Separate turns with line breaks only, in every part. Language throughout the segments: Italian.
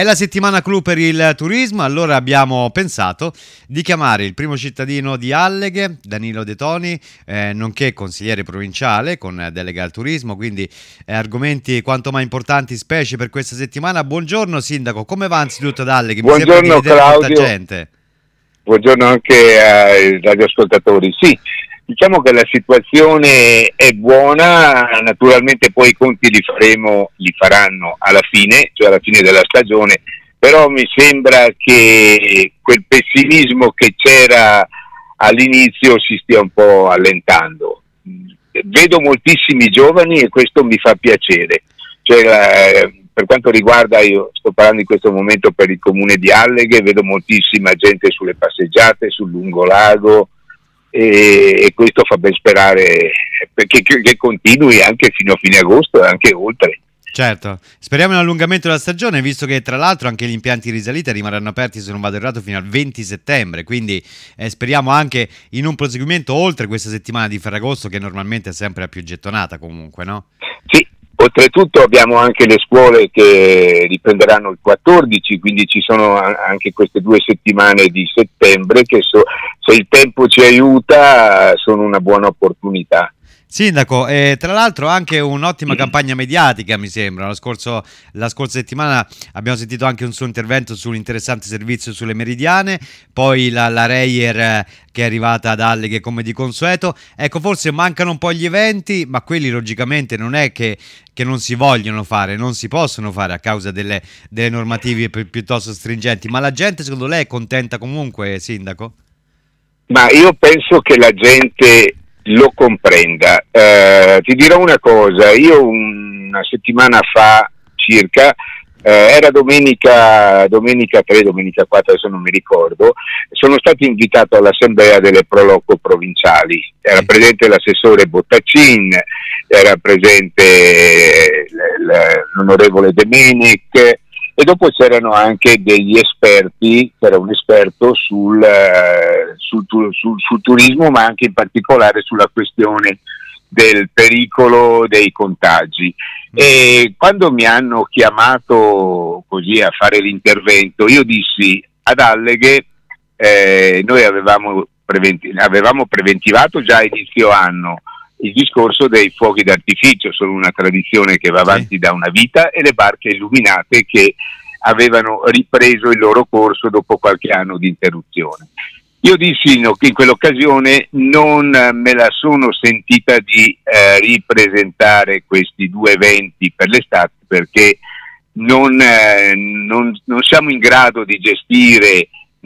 È la settimana clou per il turismo, allora abbiamo pensato di chiamare il primo cittadino di Alleghe, Danilo De Toni, nonché consigliere provinciale con delega al turismo, quindi argomenti quanto mai importanti, specie per questa settimana. Buongiorno Sindaco, come va anzitutto ad Alleghe? Mi sembra di
Buongiorno
vedere molta
Claudio,
gente.
buongiorno anche ai radioascoltatori. Sì, diciamo che la situazione è buona, naturalmente poi i conti li faranno alla fine, cioè alla fine della stagione, però mi sembra che quel pessimismo che c'era all'inizio si stia un po' allentando. Vedo moltissimi giovani e questo mi fa piacere. Per quanto riguarda, io sto parlando in questo momento per il comune di Alleghe, vedo moltissima gente sulle passeggiate, sul lungolago e questo fa ben sperare che continui anche fino a fine agosto e anche oltre.
Certo, speriamo in allungamento della stagione, visto che tra l'altro anche gli impianti di risalita rimarranno aperti, se non vado errato, fino al 20 settembre, quindi speriamo anche in un proseguimento oltre questa settimana di Ferragosto, che normalmente è sempre la più gettonata comunque, no?
Sì, oltretutto abbiamo anche le scuole che riprenderanno il 14, quindi ci sono anche queste 2 settimane di settembre che se il tempo ci aiuta sono una buona opportunità.
Sindaco, tra l'altro anche un'ottima campagna mediatica mi sembra. La scorsa settimana abbiamo sentito anche un suo intervento sull'interessante servizio sulle Meridiane, poi la Reyer che è arrivata ad Alleghe come di consueto. Ecco, forse mancano un po' gli eventi, ma quelli logicamente non è che non si vogliono fare, non si possono fare a causa delle normative piuttosto stringenti, ma la gente secondo lei è contenta comunque, Sindaco?
Ma io penso che la gente lo comprenda. Ti dirò una cosa, io una settimana fa circa, era domenica 3, domenica 4, adesso non mi ricordo, sono stato invitato all'assemblea delle Proloco provinciali, era presente l'assessore Bottaccin, era presente l'onorevole De Menec, e dopo c'erano anche degli esperti, c'era un esperto sul turismo, ma anche in particolare sulla questione del pericolo dei contagi. E quando mi hanno chiamato così a fare l'intervento, io dissi ad Alleghe, noi avevamo preventivato già a inizio anno il discorso dei fuochi d'artificio, sono una tradizione che va avanti da una vita, e le barche illuminate che avevano ripreso il loro corso dopo qualche anno di interruzione. Io dissi che in quell'occasione non me la sono sentita di ripresentare questi 2 eventi per l'estate, perché non siamo in grado di gestire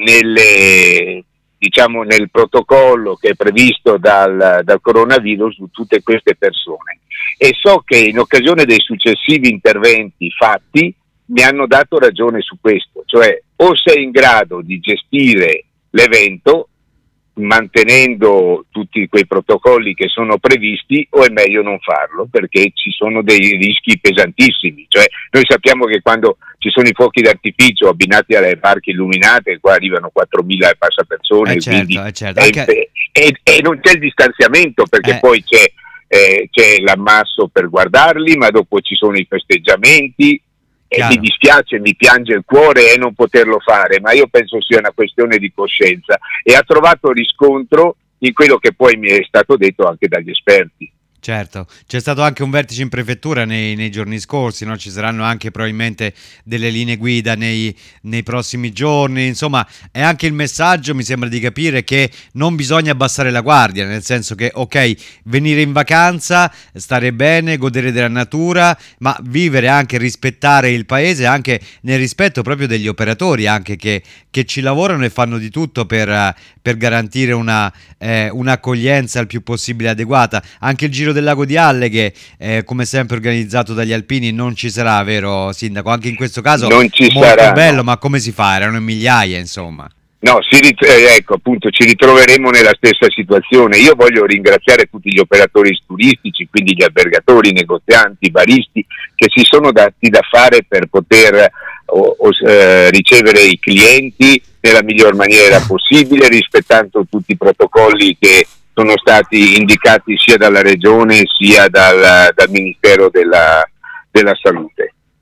nel protocollo che è previsto dal coronavirus tutte queste persone, e so che in occasione dei successivi interventi fatti mi hanno dato ragione su questo, cioè o sei in grado di gestire l'evento mantenendo tutti quei protocolli che sono previsti, o è meglio non farlo, perché ci sono dei rischi pesantissimi. Cioè, noi sappiamo che quando ci sono i fuochi d'artificio abbinati alle barche illuminate, qua arrivano 4.000 e passa persone, quindi
certo.
E non c'è il distanziamento, perché poi c'è l'ammasso per guardarli, ma dopo ci sono i festeggiamenti. E mi dispiace, mi piange il cuore non poterlo fare, ma io penso sia una questione di coscienza, e ha trovato riscontro in quello che poi mi è stato detto anche dagli esperti.
Certo, c'è stato anche un vertice in prefettura nei giorni scorsi, no? Ci saranno anche probabilmente delle linee guida nei prossimi giorni, insomma è anche il messaggio, mi sembra di capire, che non bisogna abbassare la guardia, nel senso che ok, venire in vacanza, stare bene, godere della natura, ma vivere anche, rispettare il paese, anche nel rispetto proprio degli operatori anche che ci lavorano e fanno di tutto per garantire un'accoglienza il più possibile adeguata. Anche il Giro del Lago di Alleghe, come sempre organizzato dagli alpini, non ci sarà, vero Sindaco? Anche in questo caso
non ci
molto
sarà,
bello,
no.
Ma come si fa? Erano migliaia, insomma.
No, ecco, appunto, ci ritroveremo nella stessa situazione. Io voglio ringraziare tutti gli operatori turistici, quindi gli albergatori, i negozianti, i baristi, che si sono dati da fare per poter ricevere i clienti nella miglior maniera possibile, rispettando tutti i protocolli che sono stati indicati sia dalla Regione sia dal Ministero della Salute.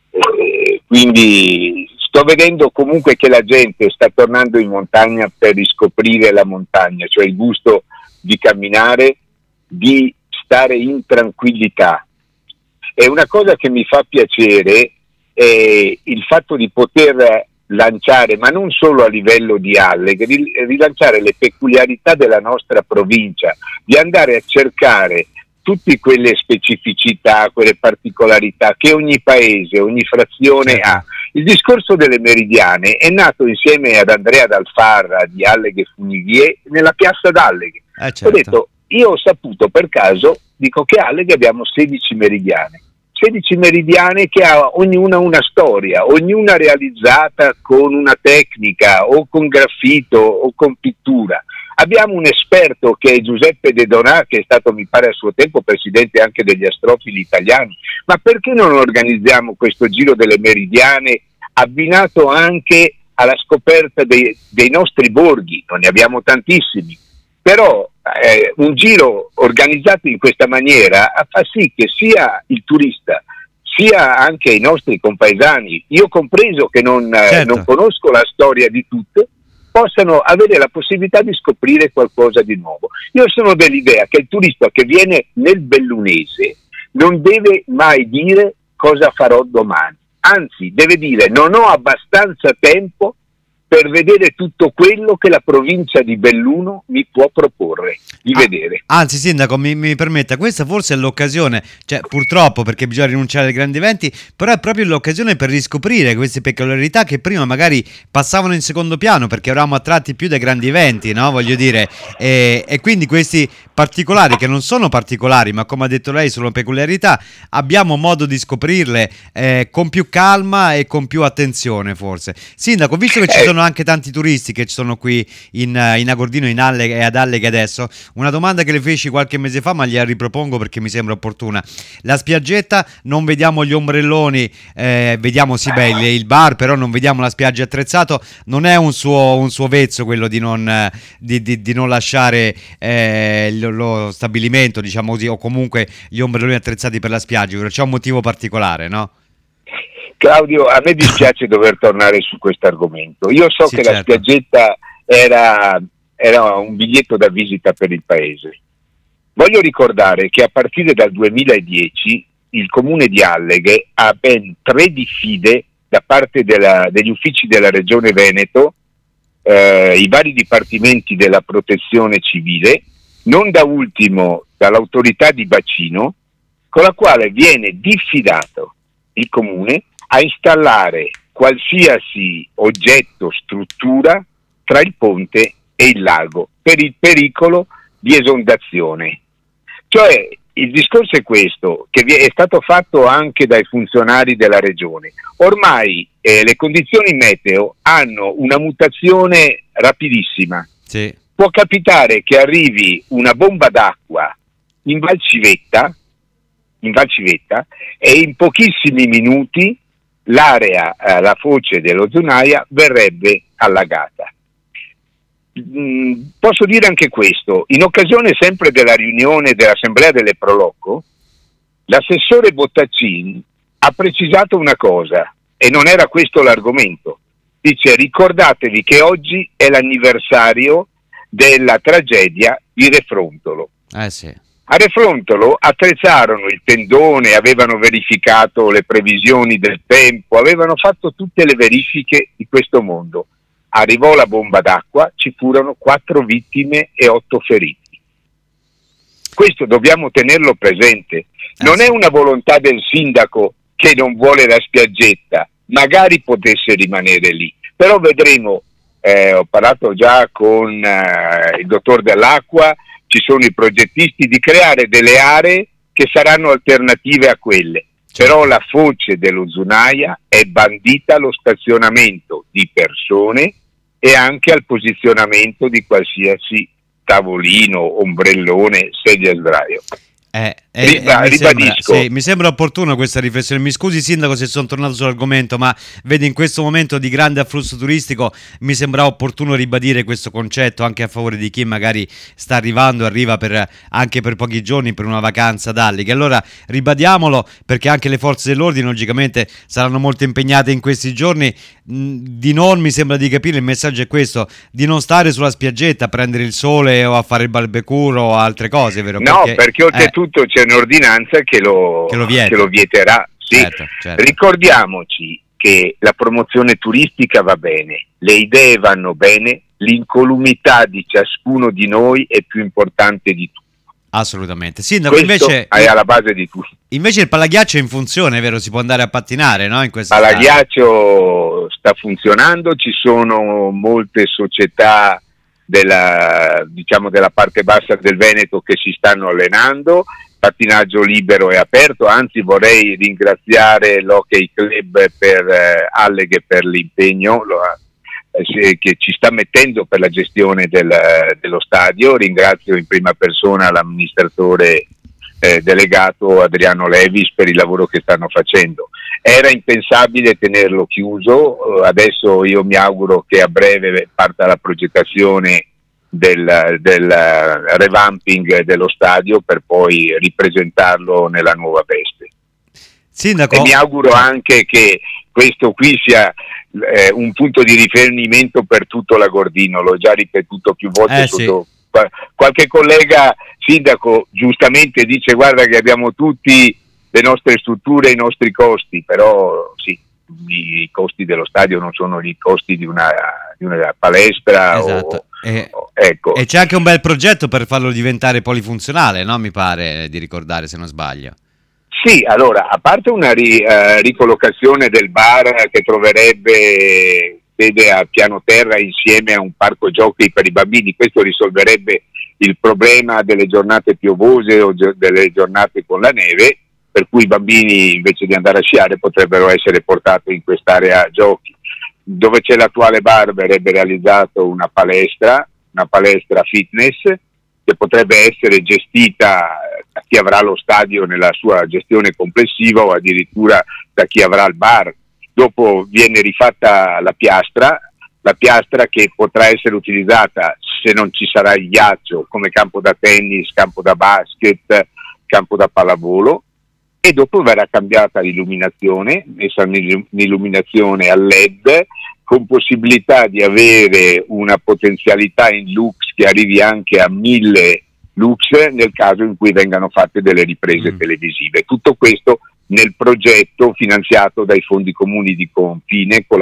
Quindi sto vedendo comunque che la gente sta tornando in montagna per riscoprire la montagna, cioè il gusto di camminare, di stare in tranquillità. E una cosa che mi fa piacere è il fatto di poter lanciare, ma non solo a livello di Alleghe, rilanciare le peculiarità della nostra provincia, di andare a cercare tutte quelle specificità, quelle particolarità che ogni paese, ogni frazione ha. Il discorso delle meridiane è nato insieme ad Andrea D'Alfarra di Alleghe Funivie nella piazza d'Alleghe. Ho detto, io ho saputo per caso, dico che a Alleghe abbiamo 16 meridiane. 16 meridiane che ha ognuna una storia, ognuna realizzata con una tecnica o con graffito o con pittura. Abbiamo un esperto che è Giuseppe De Donà, che è stato, mi pare, a suo tempo presidente anche degli astrofili italiani. Ma perché non organizziamo questo giro delle meridiane abbinato anche alla scoperta dei nostri borghi? Non ne abbiamo tantissimi, però un giro organizzato in questa maniera fa sì che sia il turista sia anche i nostri compaesani, io compreso che non conosco la storia di tutte, possano avere la possibilità di scoprire qualcosa di nuovo. Io sono dell'idea che il turista che viene nel bellunese non deve mai dire cosa farò domani, anzi deve dire non ho abbastanza tempo per vedere tutto quello che la provincia di Belluno mi può proporre di vedere.
Anzi, sindaco, mi permetta, questa forse è l'occasione, cioè purtroppo perché bisogna rinunciare ai grandi eventi, però è proprio l'occasione per riscoprire queste peculiarità che prima magari passavano in secondo piano perché eravamo attratti più dai grandi eventi, no? Voglio dire, e quindi questi particolari che non sono particolari, ma come ha detto lei sono peculiarità, abbiamo modo di scoprirle con più calma e con più attenzione forse. Sindaco, visto che ci sono anche tanti turisti che ci sono qui in Agordino, in Alleghe e ad Alleghe adesso, una domanda che le feci qualche mese fa ma gliela ripropongo perché mi sembra opportuna. La spiaggetta, non vediamo gli ombrelloni, vediamo sì il bar, però non vediamo la spiaggia attrezzato, non è un suo vezzo quello di non lasciare lo stabilimento, diciamo così, o comunque gli ombrelloni attrezzati per la spiaggia, però c'è un motivo particolare, no?
Claudio, a me dispiace dover tornare su questo argomento. Io so che la spiaggetta era un biglietto da visita per il paese. Voglio ricordare che a partire dal 2010 il comune di Alleghe ha ben 3 diffide da parte degli uffici della Regione Veneto, i vari dipartimenti della protezione civile, non da ultimo dall'autorità di bacino, con la quale viene diffidato il comune a installare qualsiasi oggetto, struttura tra il ponte e il lago per il pericolo di esondazione. Cioè il discorso è questo, che è stato fatto anche dai funzionari della regione. Ormai le condizioni meteo hanno una mutazione rapidissima.
Sì.
Può capitare che arrivi una bomba d'acqua in Val Civetta e in pochissimi minuti l'area, la foce dello Zunaia verrebbe allagata. Posso dire anche questo, in occasione sempre della riunione dell'Assemblea delle Proloco, l'assessore Bottaccini ha precisato una cosa, e non era questo l'argomento. Dice: ricordatevi che oggi è l'anniversario della tragedia di Refrontolo.
Sì.
A Refrontolo attrezzarono il tendone, avevano verificato le previsioni del tempo, avevano fatto tutte le verifiche di questo mondo. Arrivò la bomba d'acqua, ci furono 4 vittime e 8 feriti. Questo dobbiamo tenerlo presente. Non è una volontà del sindaco che non vuole la spiaggetta, magari potesse rimanere lì, però vedremo. Ho parlato già con il dottor Dell'Acqua, ci sono i progettisti di creare delle aree che saranno alternative a quelle. Però la foce dello Zunaia è bandita allo stazionamento di persone e anche al posizionamento di qualsiasi tavolino, ombrellone, sedia a sdraio. Ribadisco.
Mi sembra opportuno questa riflessione. Mi scusi Sindaco se sono tornato sull'argomento, ma vedi, in questo momento di grande afflusso turistico mi sembra opportuno ribadire questo concetto anche a favore di chi magari sta arrivando, arriva anche per pochi giorni per una vacanza d'Alleghe. Allora ribadiamolo, perché anche le forze dell'ordine logicamente saranno molto impegnate in questi giorni. Di non, mi sembra di capire, il messaggio è questo: di non stare sulla spiaggetta a prendere il sole o a fare il barbecue o altre cose, vero?
No, perché oltretutto c'è un'ordinanza che lo vieterà. Sì.
Certo.
Ricordiamoci che la promozione turistica va bene, le idee vanno bene, l'incolumità di ciascuno di noi è più importante di tutto.
Assolutamente. Sindaco,
questo
invece
è alla base di tutto.
Invece il palaghiaccio è in funzione, vero? Si può andare a pattinare, no? In questa
Palaghiaccio sta funzionando, ci sono molte società della parte bassa del Veneto che si stanno allenando. Pattinaggio libero è aperto, anzi vorrei ringraziare l'Hockey Club per Alleghe per l'impegno che ci sta mettendo per la gestione dello stadio. Ringrazio in prima persona l'amministratore delegato Adriano Levis per il lavoro che stanno facendo. Era impensabile tenerlo chiuso, adesso io mi auguro che a breve parta la progettazione del revamping dello stadio per poi ripresentarlo nella nuova veste.
Sindaco,
e mi auguro anche che questo qui sia un punto di riferimento per tutto l'Agordino. L'ho già ripetuto più volte. Qualche collega sindaco giustamente dice: guarda che abbiamo tutti le nostre strutture e i nostri costi, però sì, i costi dello stadio non sono i costi di una palestra.
Esatto.
Ecco.
E c'è anche un bel progetto per farlo diventare polifunzionale, no? Mi pare di ricordare, se non sbaglio.
Sì, allora, a parte una ricollocazione del bar che troverebbe sede a piano terra insieme a un parco giochi per i bambini, questo risolverebbe il problema delle giornate piovose o delle giornate con la neve, per cui i bambini invece di andare a sciare potrebbero essere portati in quest'area giochi. Dove c'è l'attuale bar verrebbe realizzato una palestra fitness che potrebbe essere gestita da chi avrà lo stadio nella sua gestione complessiva o addirittura da chi avrà il bar. Dopo viene rifatta la piastra che potrà essere utilizzata, se non ci sarà il ghiaccio, come campo da tennis, campo da basket, campo da pallavolo, e dopo verrà cambiata l'illuminazione, messa un'illuminazione a LED con possibilità di avere una potenzialità in lux che arrivi anche a 1000 lux nel caso in cui vengano fatte delle riprese televisive. Tutto questo nel progetto finanziato dai fondi comuni di confine con la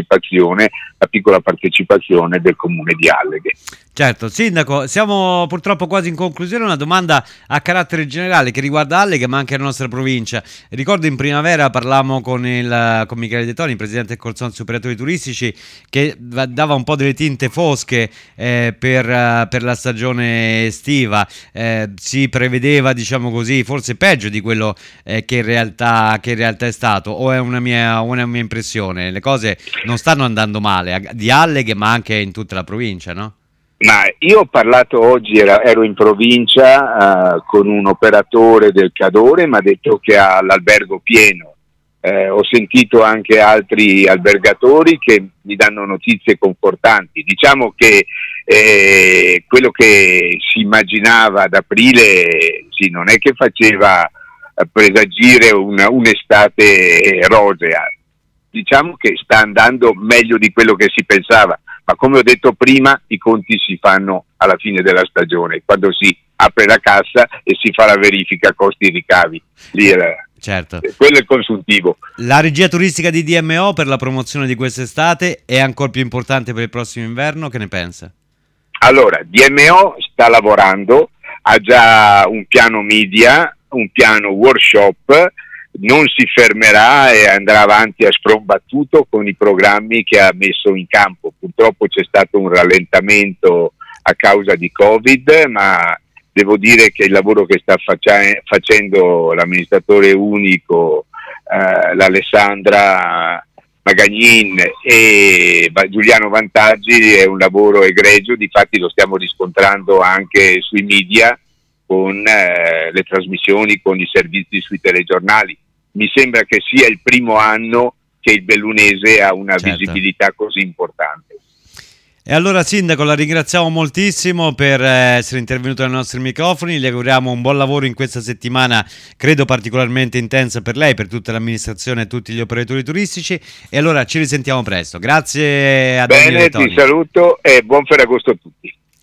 piccola partecipazione del comune di Alleghe.
Certo, Sindaco, siamo purtroppo quasi in conclusione. Una domanda a carattere generale che riguarda Alleghe ma anche la nostra provincia. Ricordo in primavera parlammo con Michele De Toni, presidente del Consorzio Operatori Turistici, che dava un po' delle tinte fosche per la stagione estiva. Si prevedeva, diciamo così, forse peggio di quello che in realtà è stato, o è una mia impressione? Le cose non stanno andando male di Alleghe ma anche in tutta la provincia, no?
Ma io ho parlato oggi, ero in provincia con un operatore del Cadore, mi ha detto che ha l'albergo pieno. Ho sentito anche altri albergatori che mi danno notizie confortanti. Diciamo che quello che si immaginava ad aprile sì, non è che faceva presagire un'estate rosea. Diciamo che sta andando meglio di quello che si pensava, ma come ho detto prima i conti si fanno alla fine della stagione, quando si apre la cassa e si fa la verifica costi e ricavi.
Certo.
Quello è il consuntivo.
La regia turistica di DMO per la promozione di quest'estate è ancora più importante per il prossimo inverno, che ne pensa?
Allora, DMO sta lavorando, ha già un piano media, un piano workshop, non si fermerà e andrà avanti a sprombattuto con i programmi che ha messo in campo. Purtroppo c'è stato un rallentamento a causa di Covid, ma devo dire che il lavoro che sta facendo l'amministratore unico, l'Alessandra Magagnin e Giuliano Vantaggi è un lavoro egregio, difatti lo stiamo riscontrando anche sui media, con le trasmissioni, con i servizi sui telegiornali. Mi sembra che sia il primo anno che il bellunese ha una visibilità così importante.
E allora Sindaco, la ringraziamo moltissimo per essere intervenuto ai nostri microfoni, le auguriamo un buon lavoro in questa settimana, credo particolarmente intensa per lei, per tutta l'amministrazione e tutti gli operatori turistici, e allora ci risentiamo presto. Grazie a Daniele
Bene,
Toni.
ti saluto e buon Ferragosto a tutti.